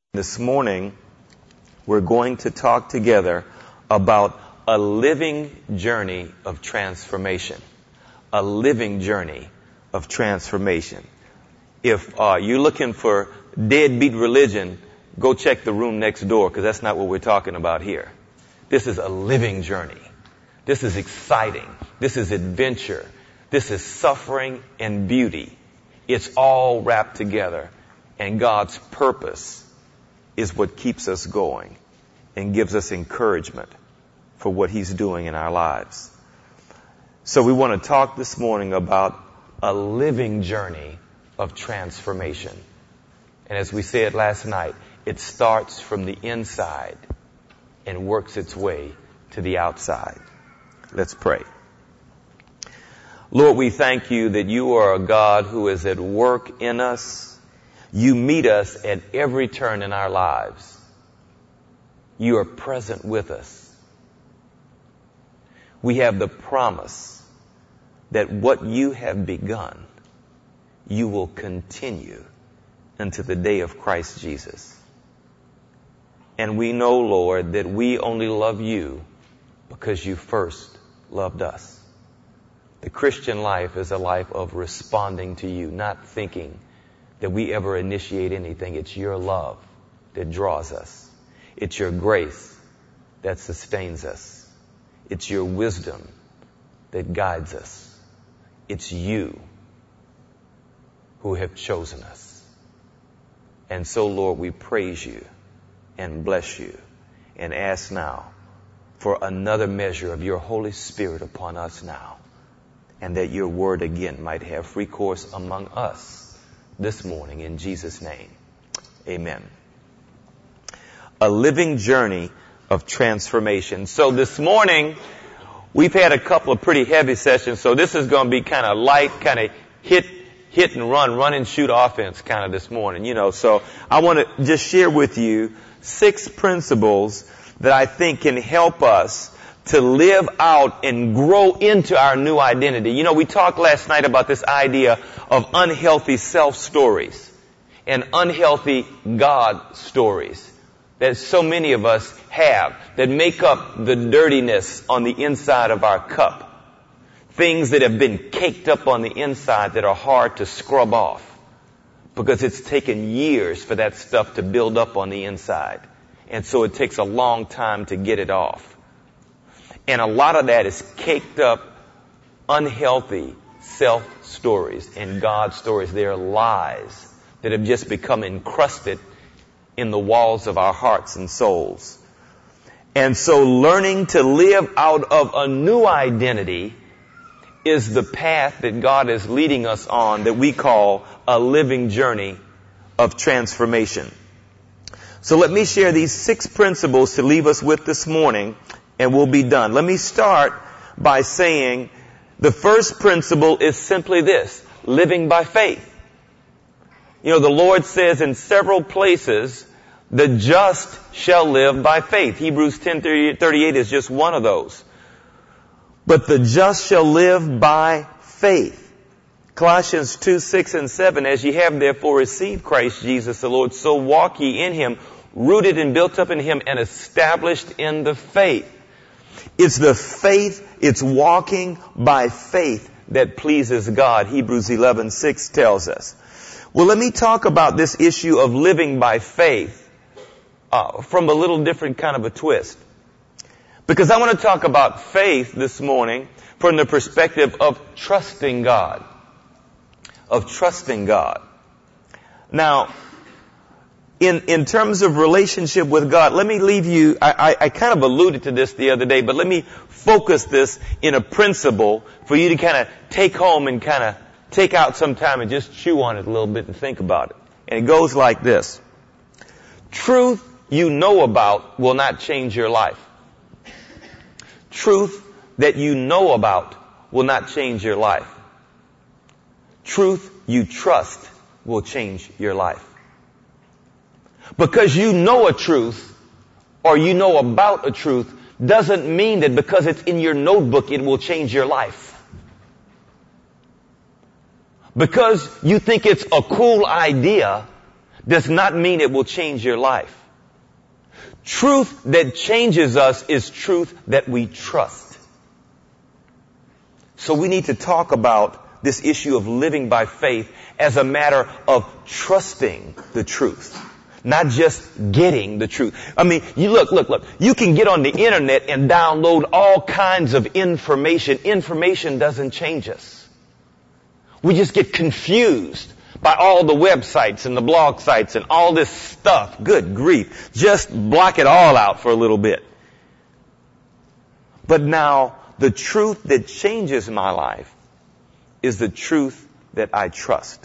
This morning, we're going to talk together about a living journey of transformation. A living journey of transformation. If you're looking for deadbeat religion, go check the room next door, because that's not what we're talking about here. This is a living journey. This is exciting. This is adventure. This is suffering and beauty. It's all wrapped together. And God's purpose is what keeps us going and gives us encouragement for what He's doing in our lives. So we want to talk this morning about a living journey of transformation. And as we said last night, it starts from the inside and works its way to the outside. Let's pray. Lord, we thank you that you are a God who is at work in us. You meet us at every turn in our lives. You are present with us. We have the promise that what you have begun, you will continue unto the day of Christ Jesus. And we know, Lord, that we only love you because you first loved us. The Christian life is a life of responding to you, not thinking that we ever initiate anything. It's your love that draws us. It's your grace that sustains us. It's your wisdom that guides us. It's you who have chosen us. And so, Lord, we praise you and bless you and ask now for another measure of your Holy Spirit upon us now, and that your word again might have free course among us this morning, in Jesus' name. Amen. A living journey of transformation. So this morning, we've had a couple of pretty heavy sessions, so this is going to be kind of light, kind of hit and run and shoot offense kind of this morning, So I want to just share with you 6 principles that I think can help us to live out and grow into our new identity. We talked last night about this idea of unhealthy self-stories and unhealthy God stories that so many of us have that make up the dirtiness on the inside of our cup. Things that have been caked up on the inside that are hard to scrub off because it's taken years for that stuff to build up on the inside. And so it takes a long time to get it off. And a lot of that is caked up, unhealthy self-stories and God stories. They are lies that have just become encrusted in the walls of our hearts and souls. And so learning to live out of a new identity is the path that God is leading us on, that we call a living journey of transformation. So let me share these 6 principles to leave us with this morning, and we'll be done. Let me start by saying the first principle is simply this: living by faith. The Lord says in several places, the just shall live by faith. Hebrews 10:38 is just one of those. But the just shall live by faith. Colossians 2:6 and 7, as ye have therefore received Christ Jesus the Lord, so walk ye in Him, rooted and built up in Him, and established in the faith. It's the faith, it's walking by faith that pleases God. Hebrews 11:6 tells us. Well, let me talk about this issue of living by faith from a little different kind of a twist. Because I want to talk about faith this morning from the perspective of trusting God. Of trusting God. Now, in terms of relationship with God, let me leave you, I kind of alluded to this the other day, but let me focus this in a principle for you to kind of take home and kind of take out some time and just chew on it a little bit and think about it. And it goes like this. Truth you know about will not change your life. Truth that you know about will not change your life. Truth you trust will change your life. Because you know a truth or you know about a truth doesn't mean that because it's in your notebook it will change your life. Because you think it's a cool idea does not mean it will change your life. Truth that changes us is truth that we trust. So we need to talk about this issue of living by faith as a matter of trusting the truth, not just getting the truth. I mean, you look. You can get on the internet and download all kinds of information. Information doesn't change us. We just get confused by all the websites and the blog sites and all this stuff. Good grief. Just block it all out for a little bit. But now, the truth that changes my life is the truth that I trust.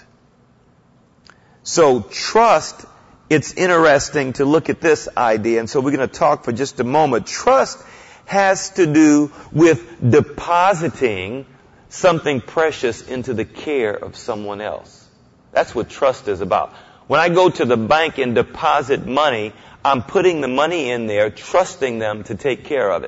So trust, it's interesting to look at this idea, and so we're going to talk for just a moment. Trust has to do with depositing something precious into the care of someone else. That's what trust is about. When I go to the bank and deposit money, I'm putting the money in there, trusting them to take care of it.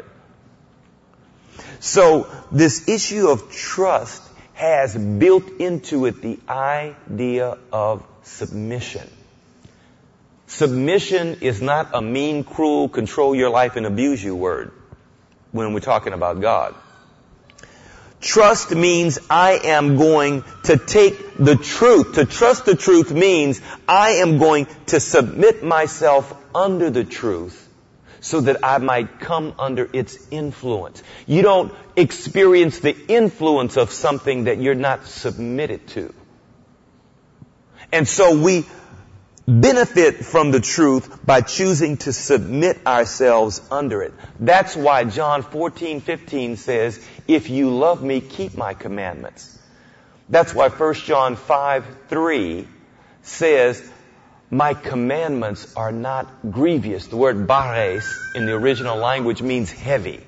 So this issue of trust has built into it the idea of submission. Submission is not a mean, cruel, control your life and abuse you word when we're talking about God. Trust means I am going to take the truth. To trust the truth means I am going to submit myself under the truth so that I might come under its influence. You don't experience the influence of something that you're not submitted to. And so we benefit from the truth by choosing to submit ourselves under it. That's why John 14:15 says, if you love me, keep my commandments. That's why 1 John 5:3 says, my commandments are not grievous. The word bares in the original language means heavy.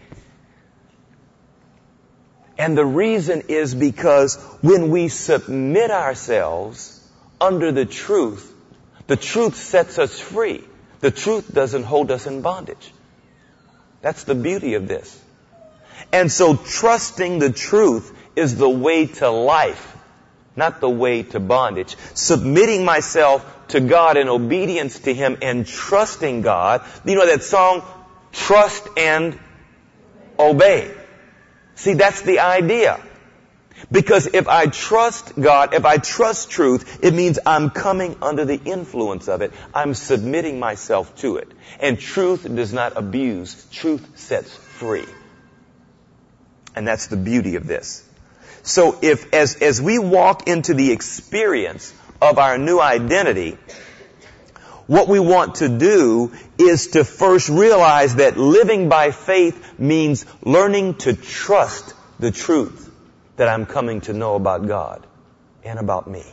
And the reason is because when we submit ourselves under the truth sets us free. The truth doesn't hold us in bondage. That's the beauty of this. And so trusting the truth is the way to life, not the way to bondage. Submitting myself to God in obedience to Him and trusting God. You know that song, Trust and Obey. See, that's the idea. Because if I trust God, if I trust truth, it means I'm coming under the influence of it. I'm submitting myself to it. And truth does not abuse. Truth sets free. And that's the beauty of this. So if, as we walk into the experience of our new identity, what we want to do is to first realize that living by faith means learning to trust the truth that I'm coming to know about God and about me.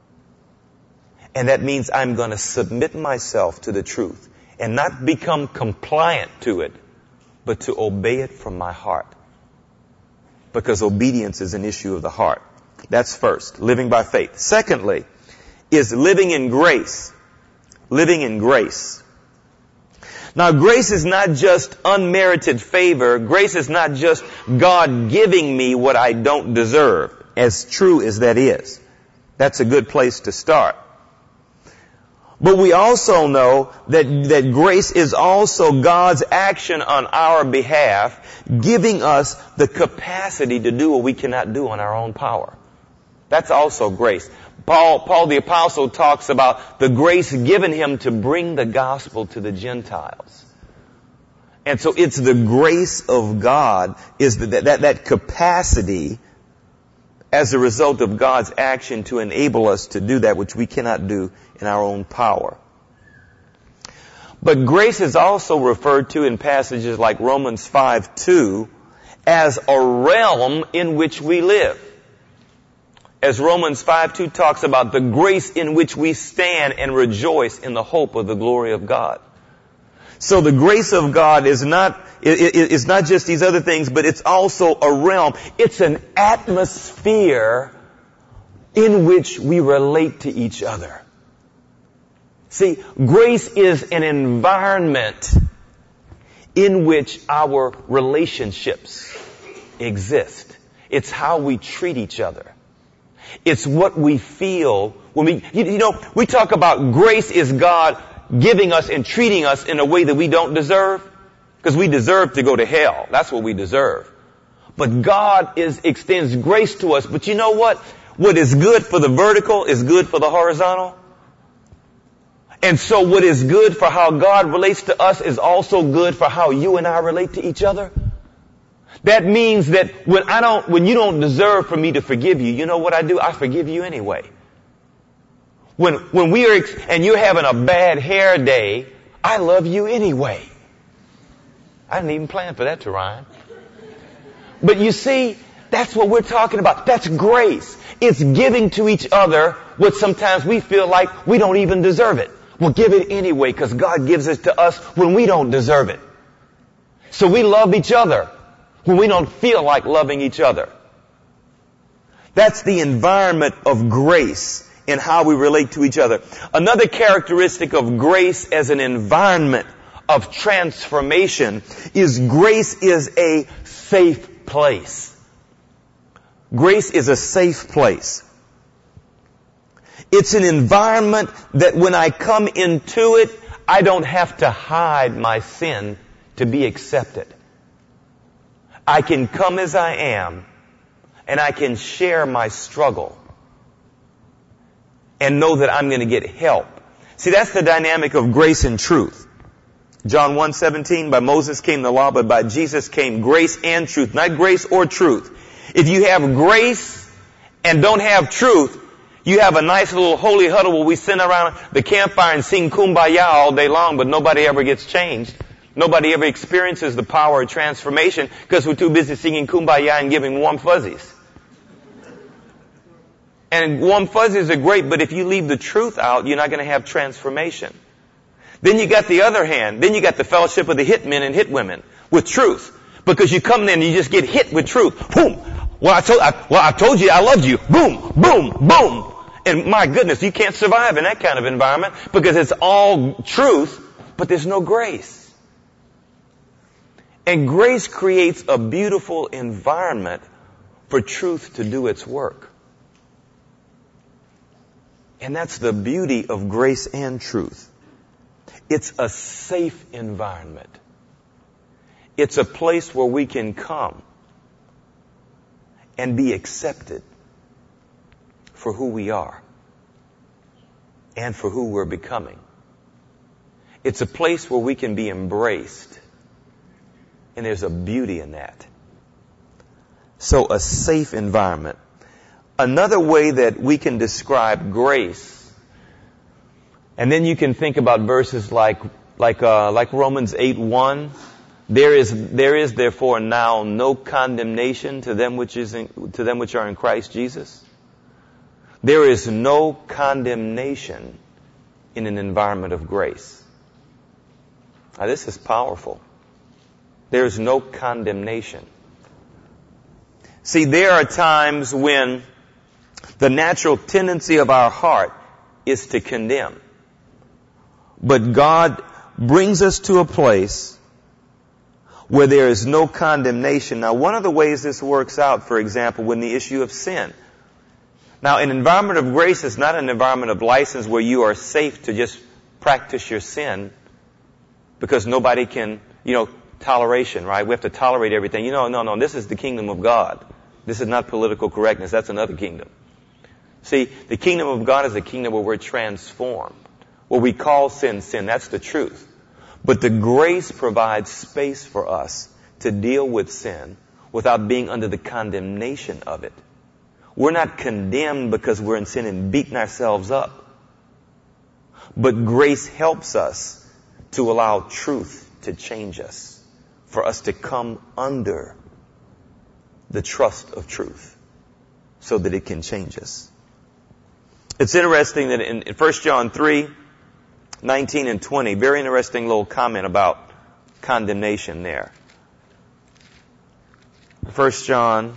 And that means I'm going to submit myself to the truth and not become compliant to it, but to obey it from my heart. Because obedience is an issue of the heart. That's first, living by faith. Secondly, is living in grace. Living in grace. Now, grace is not just unmerited favor. Grace is not just God giving me what I don't deserve, as true as that is. That's a good place to start. But we also know that grace is also God's action on our behalf, giving us the capacity to do what we cannot do on our own power. That's also grace. Paul the Apostle talks about the grace given him to bring the gospel to the Gentiles. And so it's the grace of God, is that capacity as a result of God's action to enable us to do that which we cannot do in our own power. But grace is also referred to in passages like Romans 5:2 as a realm in which we live. As Romans 5:2 talks about the grace in which we stand and rejoice in the hope of the glory of God. So the grace of God is not just these other things, but it's also a realm. It's an atmosphere in which we relate to each other. See, grace is an environment in which our relationships exist. It's how we treat each other. It's what we feel when we talk about grace is God giving us and treating us in a way that we don't deserve. Because we deserve to go to hell. That's what we deserve. But God extends grace to us. But you know what? What is good for the vertical is good for the horizontal. And so what is good for how God relates to us is also good for how you and I relate to each other. That means that when you don't deserve for me to forgive you, you know what I do? I forgive you anyway. When and you're having a bad hair day, I love you anyway. I didn't even plan for that to rhyme. But you see, that's what we're talking about. That's grace. It's giving to each other what sometimes we feel like we don't even deserve it. We'll give it anyway because God gives it to us when we don't deserve it. So we love each other when we don't feel like loving each other. That's the environment of grace in how we relate to each other. Another characteristic of grace as an environment of transformation is grace is a safe place. Grace is a safe place. It's an environment that when I come into it, I don't have to hide my sin to be accepted. I can come as I am, and I can share my struggle and know that I'm going to get help. See, that's the dynamic of grace and truth. John 1:17, by Moses came the law, but by Jesus came grace and truth. Not grace or truth. If you have grace and don't have truth, you have a nice little holy huddle where we sit around the campfire and sing Kumbaya all day long, but nobody ever gets changed. Nobody ever experiences the power of transformation because we're too busy singing Kumbaya and giving warm fuzzies. And warm fuzzies are great, but if you leave the truth out, you're not going to have transformation. Then you got the other hand. Then you got the fellowship of the hit men and hit women with truth. Because you come in and you just get hit with truth. Boom. Well, I told you I loved you. Boom, boom, boom. And my goodness, you can't survive in that kind of environment because it's all truth, but there's no grace. And grace creates a beautiful environment for truth to do its work. And that's the beauty of grace and truth. It's a safe environment. It's a place where we can come and be accepted for who we are and for who we're becoming. It's a place where we can be embraced. And there's a beauty in that. So a safe environment. Another way that we can describe grace, and then you can think about verses like Romans 8:1. There is therefore now no condemnation to them which are in Christ Jesus. There is no condemnation in an environment of grace. Now this is powerful. There is no condemnation. See, there are times when the natural tendency of our heart is to condemn. But God brings us to a place where there is no condemnation. Now, one of the ways this works out, for example, when the issue of sin. Now, an environment of grace is not an environment of license where you are safe to just practice your sin because nobody can, toleration, right? We have to tolerate everything. No. This is the kingdom of God. This is not political correctness. That's another kingdom. See, the kingdom of God is a kingdom where we're transformed. Where we call sin, sin. That's the truth. But the grace provides space for us to deal with sin without being under the condemnation of it. We're not condemned because we're in sin and beating ourselves up. But grace helps us to allow truth to change us, for us to come under the trust of truth so that it can change us. It's interesting that in 1 John 3:19 and 20, very interesting little comment about condemnation there. 1 John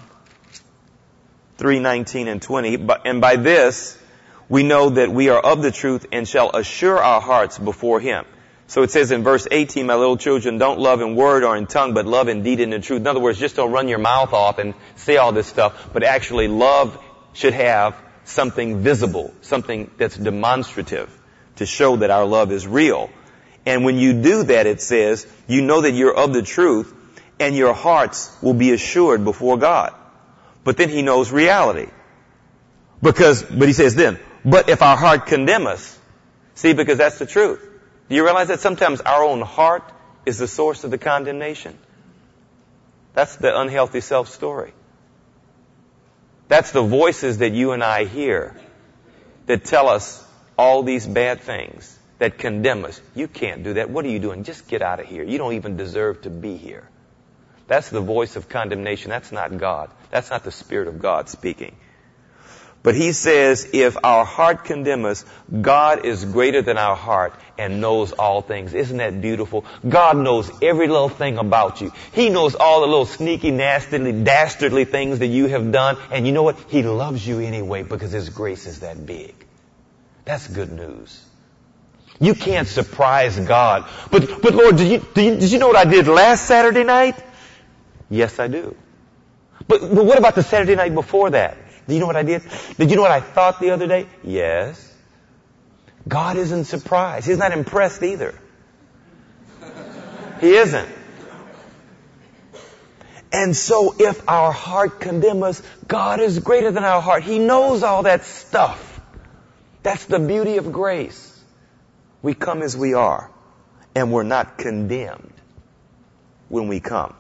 3:19 and 20, and by this we know that we are of the truth and shall assure our hearts before Him. So it says in verse 18, my little children, don't love in word or in tongue, but love in deed and in truth. In other words, just don't run your mouth off and say all this stuff, but actually love should have something visible, something that's demonstrative to show that our love is real. And when you do that, it says, you know that you're of the truth and your hearts will be assured before God. But then he knows reality. But he says then, but if our heart condemn us, see, because that's the truth. Do you realize that sometimes our own heart is the source of the condemnation? That's the unhealthy self-story. That's the voices that you and I hear that tell us all these bad things, that condemn us. You can't do that. What are you doing? Just get out of here. You don't even deserve to be here. That's the voice of condemnation. That's not God. That's not the Spirit of God speaking. But he says, if our heart condemn us, God is greater than our heart and knows all things. Isn't that beautiful? God knows every little thing about you. He knows all the little sneaky, nasty, dastardly things that you have done. And you know what? He loves you anyway because His grace is that big. That's good news. You can't surprise God. But Lord, did you know what I did last Saturday night? Yes, I do. But what about the Saturday night before that? Do you know what I did? Did you know what I thought the other day? Yes. God isn't surprised. He's not impressed either. He isn't. And so if our heart condemn us, God is greater than our heart. He knows all that stuff. That's the beauty of grace. We come as we are, and we're not condemned when we come.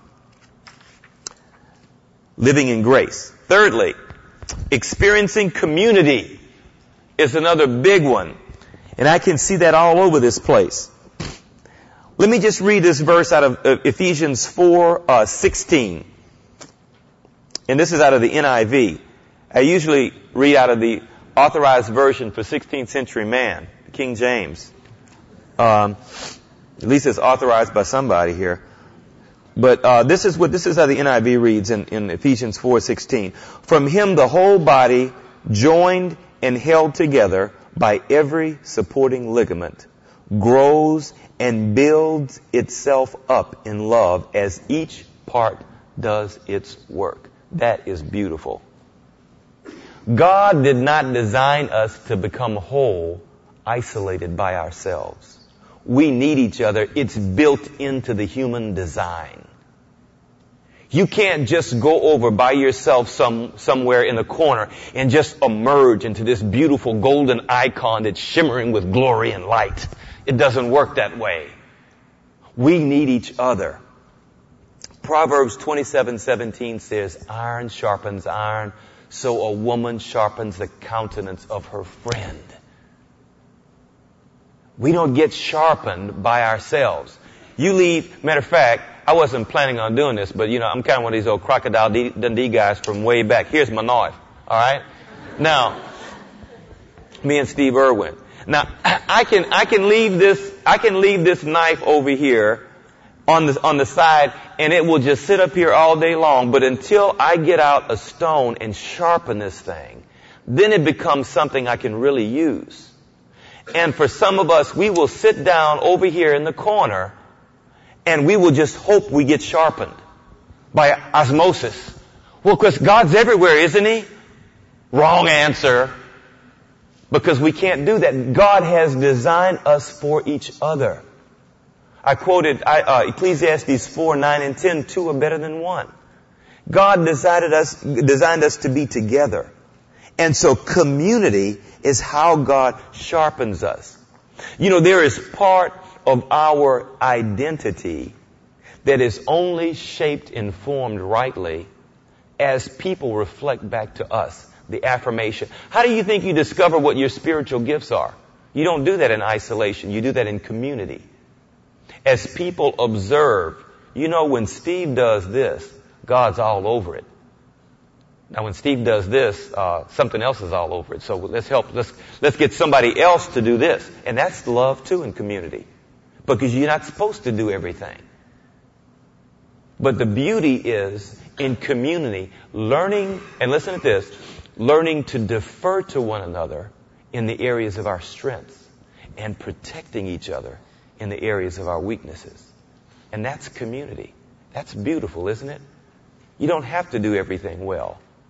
Living in grace. Thirdly, experiencing community is another big one. And I can see that all over this place. Let me just read this verse out of Ephesians 4:16. And this is out of the NIV. I usually read out of the Authorized Version for 16th century man, King James. At least it's authorized by somebody here. But this is how the NIV reads in Ephesians 4:16. From Him the whole body, joined and held together by every supporting ligament, grows and builds itself up in love as each part does its work. That is beautiful. God did not design us to become whole, isolated by ourselves. We need each other. It's built into the human design. You can't just go over by yourself somewhere in a corner and just emerge into this beautiful golden icon that's shimmering with glory and light. It doesn't work that way. We need each other. Proverbs 27:17 says, iron sharpens iron, so a woman sharpens the countenance of her friend. We don't get sharpened by ourselves. You leave, matter of fact, I wasn't planning on doing this, but I'm kind of one of these old Crocodile Dundee guys from way back. Here's my knife. Alright? Now, me and Steve Irwin. Now, I can leave this knife over here on the side, and it will just sit up here all day long, but until I get out a stone and sharpen this thing, then it becomes something I can really use. And for some of us, we will sit down over here in the corner and we will just hope we get sharpened by osmosis. Well, because God's everywhere, isn't He? Wrong answer. Because we can't do that. God has designed us for each other. I quoted Ecclesiastes 4:9 and 10, two are better than one. God designed us to be together. And so community is how God sharpens us. There is part of our identity that is only shaped and formed rightly as people reflect back to us the affirmation. How do you think you discover what your spiritual gifts are? You don't do that in isolation. You do that in community. As people observe, when Steve does this, God's all over it. Now, when Steve does this, something else is all over it. So let's get somebody else to do this. And that's love, too, in community. Because you're not supposed to do everything. But the beauty is, in community, learning, and listen to this, learning to defer to one another in the areas of our strengths and protecting each other in the areas of our weaknesses. And that's community. That's beautiful, isn't it? You don't have to do everything well.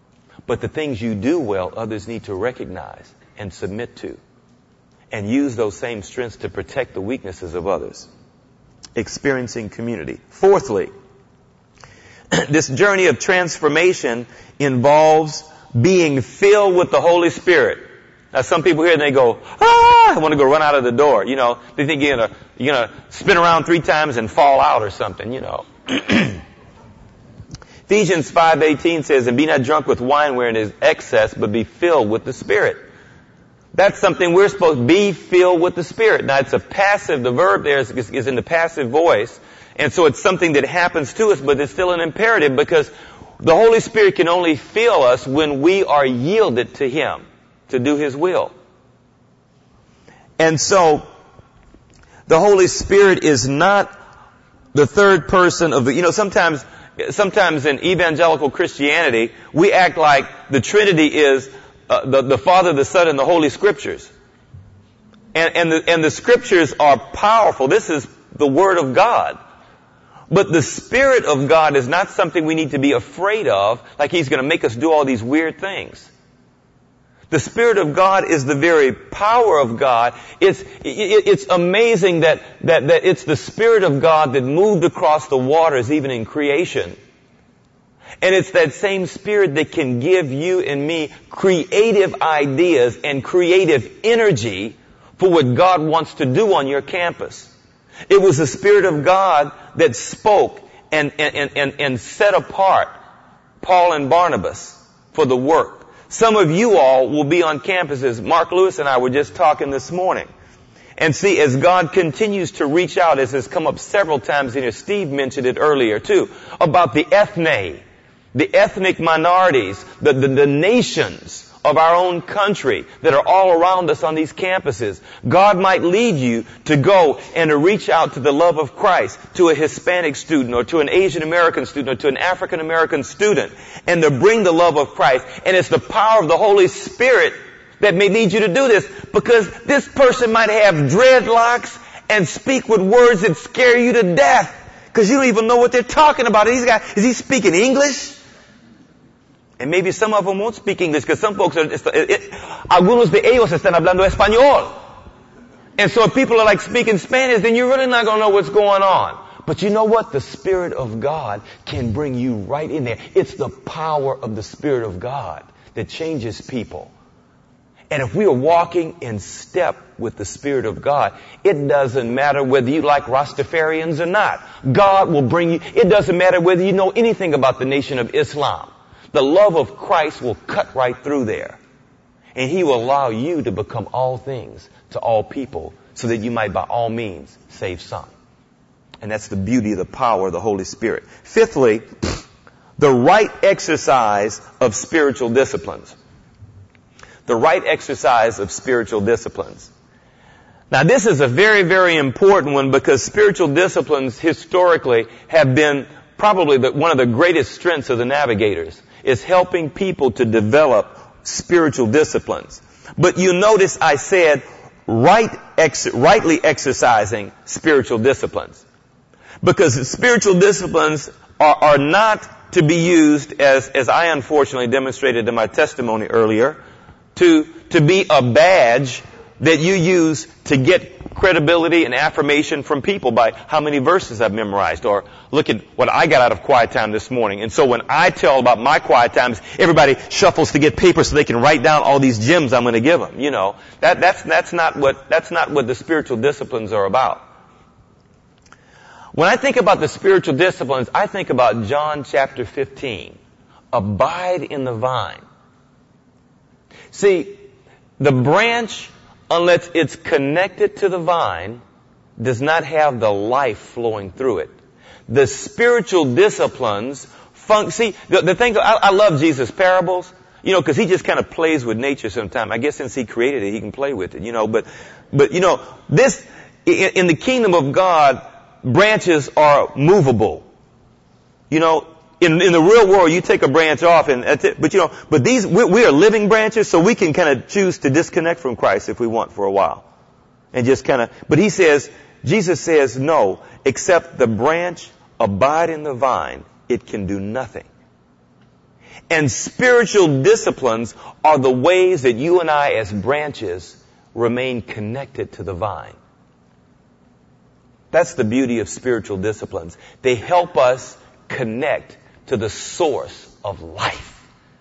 But the things you do well, others need to recognize and submit to. And use those same strengths to protect the weaknesses of others. Experiencing community. Fourthly, this journey of transformation involves being filled with the Holy Spirit. Now some people here and they go, I want to go run out of the door. You know, they think you're gonna spin around 3 times and fall out or something, you know. Ephesians 5:18 says, and be not drunk with wine wherein is excess, but be filled with the Spirit. That's something we're supposed to be filled with the Spirit. Now it's a passive, the verb there is in the passive voice. And so it's something that happens to us, but it's still an imperative because the Holy Spirit can only fill us when we are yielded to Him to do His will. And so the Holy Spirit is not the third person of the, you know, sometimes in evangelical Christianity, we act like the Trinity is the Father, the Son, and the Holy Scriptures. And the Scriptures are powerful. This is the Word of God. But the Spirit of God is not something we need to be afraid of, like He's going to make us do all these weird things. The Spirit of God is the very power of God. It's amazing that it's the Spirit of God that moved across the waters even in creation. And it's that same Spirit that can give you and me creative ideas and creative energy for what God wants to do on your campus. It was the Spirit of God that spoke and set apart Paul and Barnabas for the work. Some of you all will be on campuses. Mark Lewis and I were just talking this morning. And see, as God continues to reach out, as has come up several times in here, Steve mentioned it earlier too, about the ethne, the ethnic minorities, the nations of our own country that are all around us on these campuses. God might lead you to go and to reach out to the love of Christ, to a Hispanic student or to an Asian American student or to an African American student, and to bring the love of Christ. And it's the power of the Holy Spirit that may lead you to do this, because this person might have dreadlocks and speak with words that scare you to death because you don't even know what they're talking about. Is he speaking English? And maybe some of them won't speak English because some folks algunos de ellos están hablando español. And so if people are like speaking Spanish, then you're really not going to know what's going on. But you know what? The Spirit of God can bring you right in there. It's the power of the Spirit of God that changes people. And if we are walking in step with the Spirit of God, it doesn't matter whether you like Rastafarians or not. God will bring you. It doesn't matter whether you know anything about the Nation of Islam. The love of Christ will cut right through there. And He will allow you to become all things to all people so that you might by all means save some. And that's the beauty of the power of the Holy Spirit. Fifthly, the right exercise of spiritual disciplines. The right exercise of spiritual disciplines. Now this is a very, very important one because spiritual disciplines historically have been probably one of the greatest strengths of the navigators, is helping people to develop spiritual disciplines. But you notice I said rightly exercising spiritual disciplines. Because spiritual disciplines are not to be used as I unfortunately demonstrated in my testimony earlier, to be a badge that you use to get credibility and affirmation from people by how many verses I've memorized, or look at what I got out of quiet time this morning. And so when I tell about my quiet times, everybody shuffles to get paper so they can write down all these gems I'm going to give them. You know, that's not what the spiritual disciplines are about. When I think about the spiritual disciplines, I think about John chapter 15. Abide in the vine. See, the branch, unless it's connected to the vine, does not have the life flowing through it. The spiritual disciplines, see, the thing, I love Jesus' parables, you know, because He just kind of plays with nature sometimes. I guess since He created it, He can play with it, you know, but you know, this, in the kingdom of God, branches are movable. You know, in the real world, you take a branch off and that's it. But you know, but these, we are living branches, so we can kind of choose to disconnect from Christ if we want for a while. And just kind of, but Jesus says, no, except the branch abide in the vine, it can do nothing. And spiritual disciplines are the ways that you and I as branches remain connected to the vine. That's the beauty of spiritual disciplines. They help us connect to the source of life.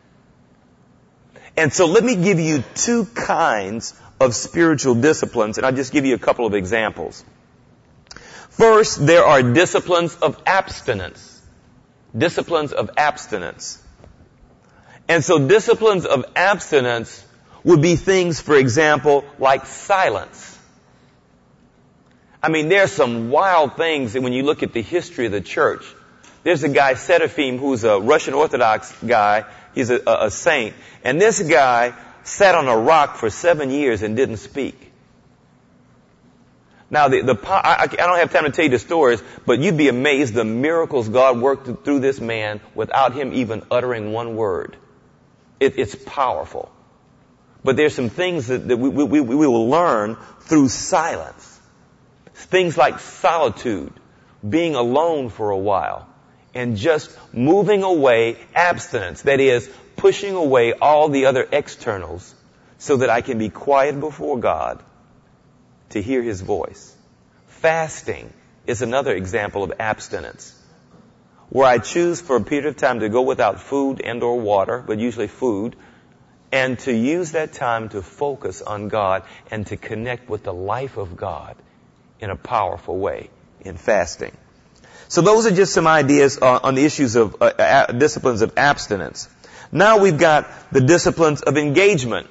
And so let me give you two kinds of spiritual disciplines, and I'll just give you a couple of examples. First, there are disciplines of abstinence. Disciplines of abstinence. And so disciplines of abstinence would be things, for example, like silence. I mean, there's some wild things when you look at the history of the church. There's a guy, Seraphim, who's a Russian Orthodox guy. He's a saint. And this guy sat on a rock for 7 years and didn't speak. Now, I don't have time to tell you the stories, but you'd be amazed the miracles God worked through this man without him even uttering one word. It's powerful. But there's some things that we will learn through silence. Things like solitude, being alone for a while, and just moving away, abstinence. That is, pushing away all the other externals so that I can be quiet before God to hear His voice. Fasting is another example of abstinence, where I choose for a period of time to go without food and or water, but usually food, and to use that time to focus on God and to connect with the life of God in a powerful way in fasting. So those are just some ideas on the issues of disciplines of abstinence. Now we've got the disciplines of engagement.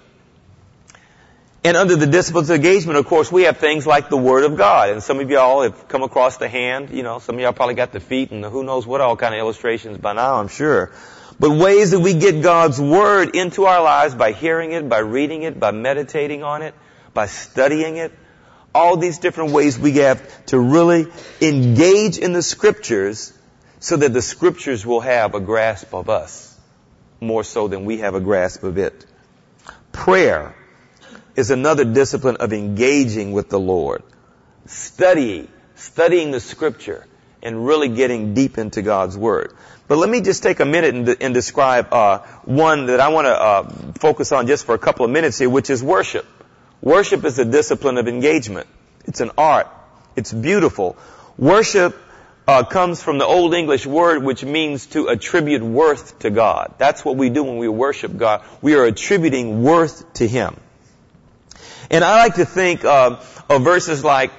And under the disciplines of engagement, of course, we have things like the Word of God. And some of y'all have come across the hand. You know, some of y'all probably got the feet and the who knows what all kind of illustrations by now, I'm sure. But ways that we get God's Word into our lives by hearing it, by reading it, by meditating on it, by studying it. All these different ways we have to really engage in the Scriptures so that the Scriptures will have a grasp of us more so than we have a grasp of it. Prayer is another discipline of engaging with the Lord. Studying the Scripture and really getting deep into God's Word. But let me just take a minute and describe one that I want to focus on just for a couple of minutes here, which is worship. Worship is a discipline of engagement. It's an art. It's beautiful. Worship comes from the Old English word which means to attribute worth to God. That's what we do when we worship God. We are attributing worth to Him. And I like to think of verses like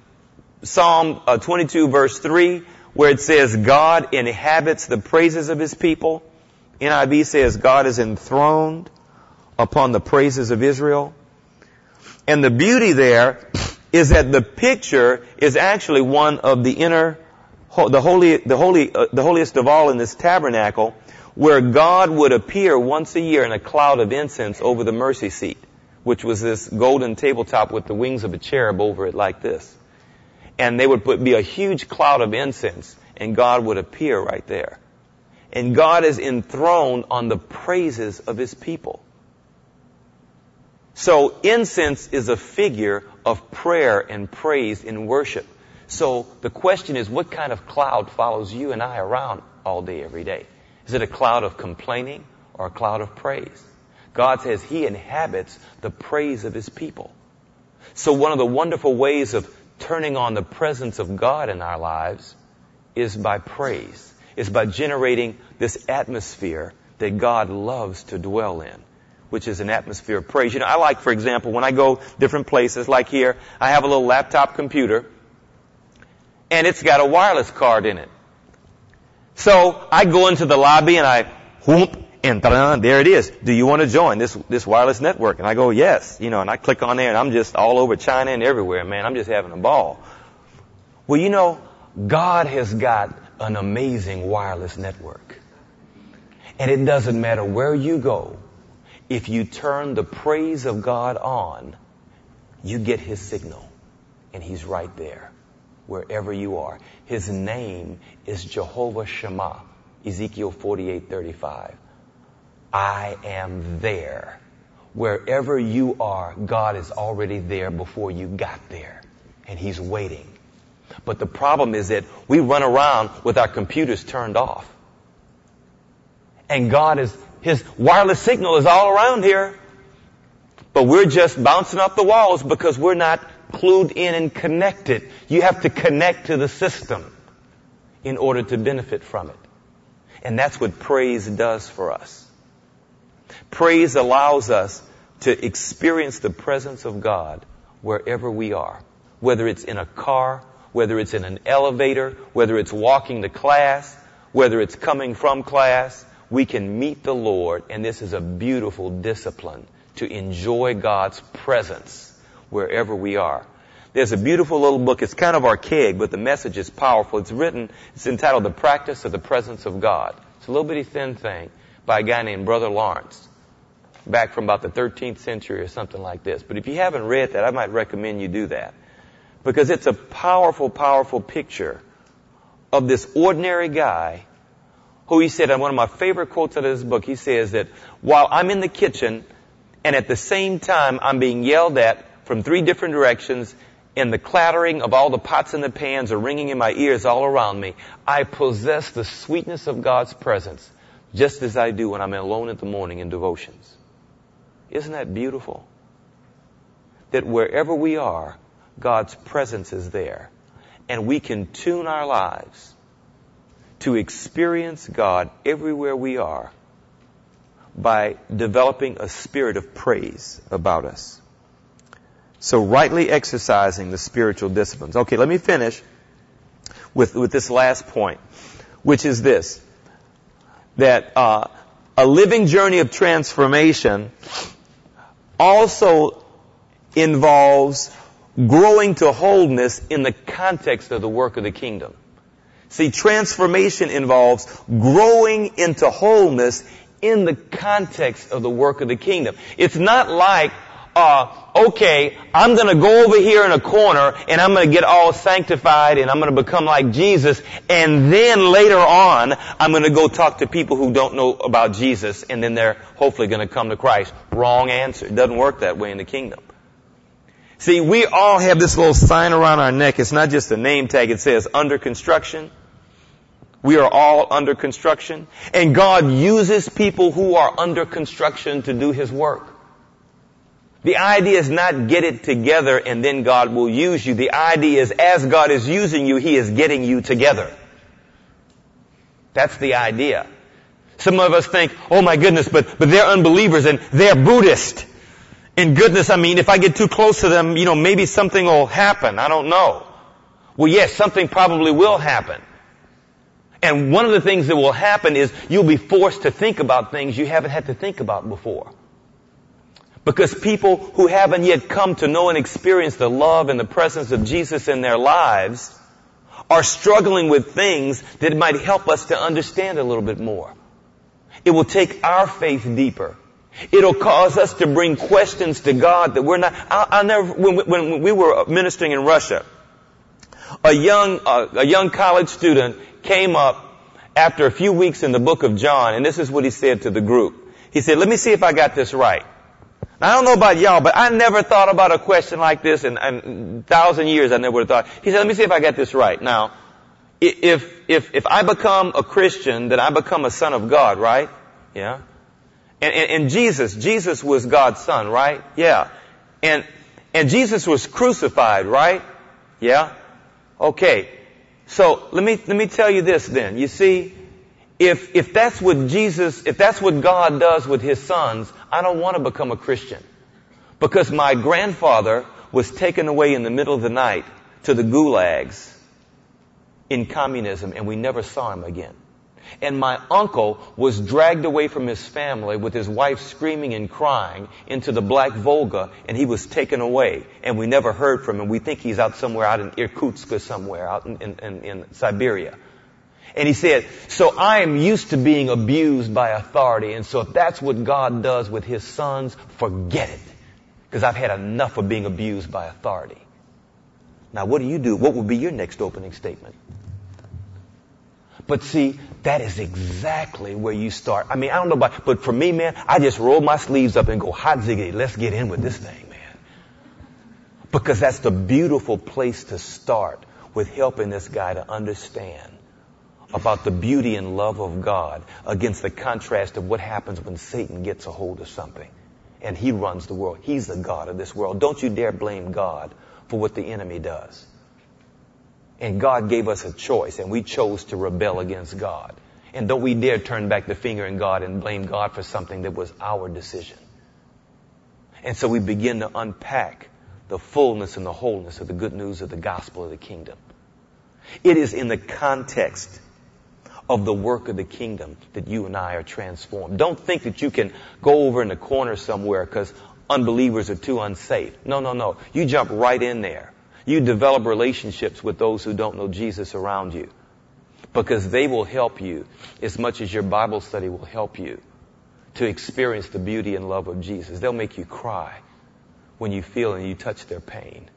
Psalm 22 verse 3, where it says, God inhabits the praises of His people. NIV says, God is enthroned upon the praises of Israel. And the beauty there is that the picture is actually one of the holiest of all in this tabernacle, where God would appear once a year in a cloud of incense over the mercy seat, which was this golden tabletop with the wings of a cherub over it like this. And they would be a huge cloud of incense, and God would appear right there. And God is enthroned on the praises of His people. So incense is a figure of prayer and praise in worship. So the question is, what kind of cloud follows you and I around all day, every day? Is it a cloud of complaining or a cloud of praise? God says He inhabits the praise of His people. So one of the wonderful ways of turning on the presence of God in our lives is by praise. Is by generating this atmosphere that God loves to dwell in, which is an atmosphere of praise. You know, I like, for example, when I go different places, like here, I have a little laptop computer, and it's got a wireless card in it. So I go into the lobby and I whoop, and there it is. Do you want to join this wireless network? And I go, yes. You know, and I click on there, and I'm just all over China and everywhere, man. I'm just having a ball. Well, you know, God has got an amazing wireless network. And it doesn't matter where you go. If you turn the praise of God on, you get His signal. And He's right there, wherever you are. His name is Jehovah Shammah, Ezekiel 48:35. I am there. Wherever you are, God is already there before you got there. And He's waiting. But the problem is that we run around with our computers turned off. And His wireless signal is all around here. But we're just bouncing off the walls because we're not clued in and connected. You have to connect to the system in order to benefit from it. And that's what praise does for us. Praise allows us to experience the presence of God wherever we are. Whether it's in a car, whether it's in an elevator, whether it's walking to class, whether it's coming from class, we can meet the Lord, and this is a beautiful discipline to enjoy God's presence wherever we are. There's a beautiful little book. It's kind of archaic, but the message is powerful. It's entitled The Practice of the Presence of God. It's a little bitty thin thing by a guy named Brother Lawrence, back from about the 13th century or something like this. But if you haven't read that, I might recommend you do that. Because it's a powerful, powerful picture of this ordinary guy who, he said, and one of my favorite quotes out of this book, he says that while I'm in the kitchen and at the same time I'm being yelled at from 3 different directions and the clattering of all the pots and the pans are ringing in my ears all around me, I possess the sweetness of God's presence just as I do when I'm alone in the morning in devotions. Isn't that beautiful? That wherever we are, God's presence is there. And we can tune our lives to experience God everywhere we are by developing a spirit of praise about us. So rightly exercising the spiritual disciplines. Okay, let me finish with this last point, which is this. That a living journey of transformation also involves growing to wholeness in the context of the work of the kingdom. See, transformation involves growing into wholeness in the context of the work of the kingdom. It's not like, okay, I'm going to go over here in a corner and I'm going to get all sanctified and I'm going to become like Jesus, and then later on I'm going to go talk to people who don't know about Jesus, and then they're hopefully going to come to Christ. Wrong answer. It doesn't work that way in the kingdom. See, we all have this little sign around our neck. It's not just a name tag. It says under construction. We are all under construction. And God uses people who are under construction to do His work. The idea is not get it together and then God will use you. The idea is as God is using you, He is getting you together. That's the idea. Some of us think, oh my goodness, but they're unbelievers and they're Buddhist. And goodness, I mean, if I get too close to them, maybe something will happen. I don't know. Well, yes, something probably will happen. And one of the things that will happen is you'll be forced to think about things you haven't had to think about before. Because people who haven't yet come to know and experience the love and the presence of Jesus in their lives are struggling with things that might help us to understand a little bit more. It will take our faith deeper. It'll cause us to bring questions to God that we're not. I'll never. When we were ministering in Russia, a young college student came up after a few weeks in the book of John, and this is what he said to the group. He said, "Let me see if I got this right." Now, I don't know about y'all, but I never thought about a question like this in 1,000 years. I never would have thought. He said, "Let me see if I got this right." Now, if I become a Christian, then I become a son of God, right? Yeah. And Jesus was God's son, right? Yeah. And Jesus was crucified, right? Yeah. Okay. So let me tell you this then. You see, if that's what God does with His sons, I don't want to become a Christian. Because my grandfather was taken away in the middle of the night to the gulags in communism, and we never saw him again. And my uncle was dragged away from his family with his wife screaming and crying into the Black Volga, and he was taken away. And we never heard from him. We think he's out somewhere out in Irkutsk or somewhere out in Siberia. And he said, so I am used to being abused by authority. And so if that's what God does with His sons, forget it. Because I've had enough of being abused by authority. Now what do? What would be your next opening statement? But see, that is exactly where you start. I mean, I don't know about, but for me, man, I just roll my sleeves up and go, hot ziggity, let's get in with this thing, man. Because that's the beautiful place to start with helping this guy to understand about the beauty and love of God against the contrast of what happens when Satan gets a hold of something and he runs the world. He's the God of this world. Don't you dare blame God for what the enemy does. And God gave us a choice, and we chose to rebel against God. And don't we dare turn back the finger at God and blame God for something that was our decision. And so we begin to unpack the fullness and the wholeness of the good news of the gospel of the kingdom. It is in the context of the work of the kingdom that you and I are transformed. Don't think that you can go over in the corner somewhere because unbelievers are too unsafe. No. You jump right in there. You develop relationships with those who don't know Jesus around you, because they will help you as much as your Bible study will help you to experience the beauty and love of Jesus. They'll make you cry when you feel and you touch their pain.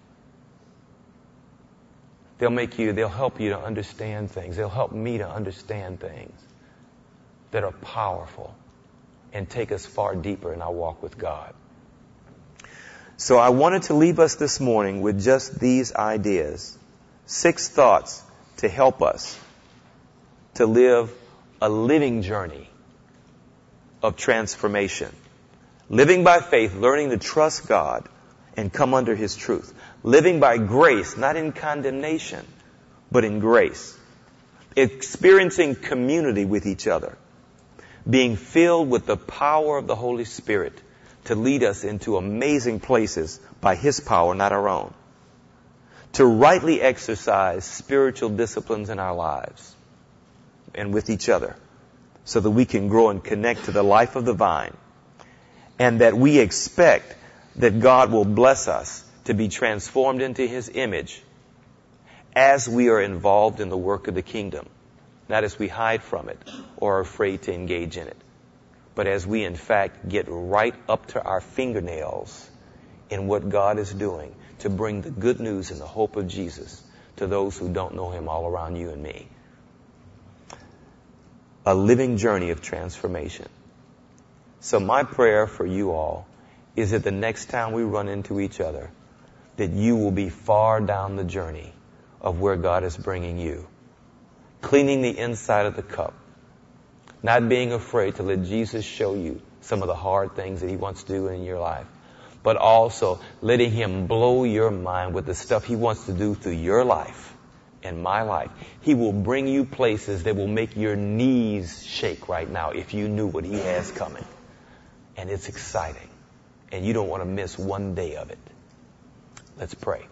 They'll help you to understand things. They'll help me to understand things that are powerful and take us far deeper in our walk with God. So I wanted to leave us this morning with just these ideas. 6 thoughts to help us to live a living journey of transformation. Living by faith, learning to trust God and come under His truth. Living by grace, not in condemnation, but in grace. Experiencing community with each other. Being filled with the power of the Holy Spirit to lead us into amazing places by His power, not our own. To rightly exercise spiritual disciplines in our lives and with each other so that we can grow and connect to the life of the vine, and that we expect that God will bless us to be transformed into His image as we are involved in the work of the kingdom, not as we hide from it or are afraid to engage in it, but as we in fact get right up to our fingernails in what God is doing to bring the good news and the hope of Jesus to those who don't know Him all around you and me. A living journey of transformation. So my prayer for you all is that the next time we run into each other, that you will be far down the journey of where God is bringing you. Cleaning the inside of the cup. Not being afraid to let Jesus show you some of the hard things that He wants to do in your life. But also letting Him blow your mind with the stuff He wants to do through your life and my life. He will bring you places that will make your knees shake right now if you knew what He has coming. And it's exciting. And you don't want to miss one day of it. Let's pray.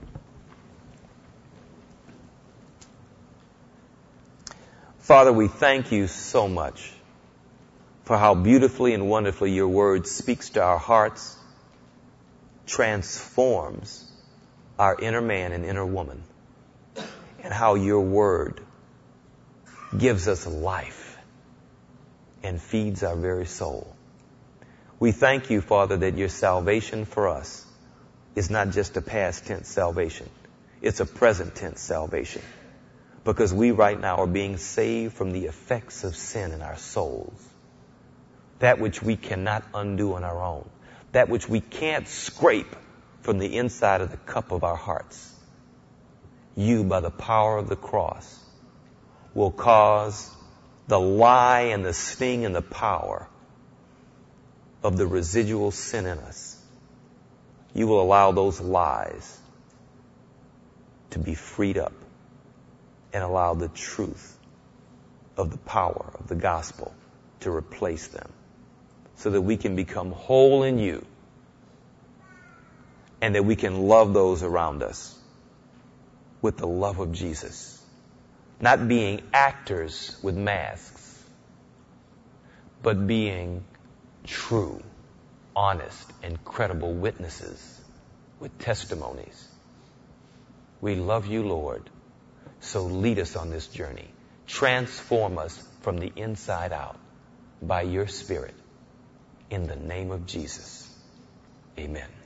Father, we thank You so much for how beautifully and wonderfully Your Word speaks to our hearts, transforms our inner man and inner woman, and how Your Word gives us life and feeds our very soul. We thank You, Father, that Your salvation for us is not just a past tense salvation. It's a present tense salvation. Because we right now are being saved from the effects of sin in our souls. That which we cannot undo on our own. That which we can't scrape from the inside of the cup of our hearts. You, by the power of the cross, will cause the lie and the sting and the power of the residual sin in us. You will allow those lies to be freed up and allow the truth of the power of the gospel to replace them so that we can become whole in You and that we can love those around us with the love of Jesus. Not being actors with masks, but being true, honest, and credible witnesses with testimonies. We love You, Lord. So lead us on this journey. Transform us from the inside out by Your Spirit. In the name of Jesus. Amen.